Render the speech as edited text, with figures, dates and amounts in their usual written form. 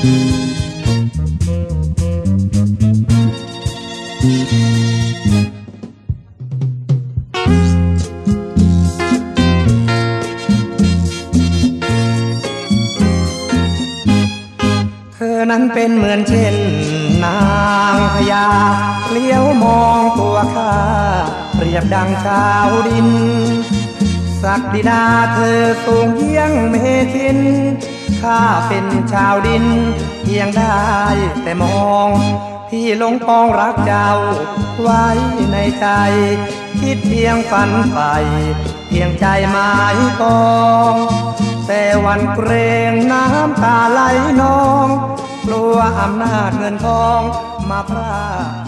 เธอนั้นเป็นเหมือนเช่นนางพญาเลี้ยวมองตัวข้าเปรียบดังชาวดินศักดินาเธอสูงเยี่ยงเมถินข้าเป็นชาวดินเพียงได้แต่มองพี่หลงปองรักเจ้าไว้ในใจคิดเพียงฝันใฝ่เพียงใจหมายปองแต่วันเกรงน้ำตาไหลนองกลัวอำนาจเงินทองมาพราก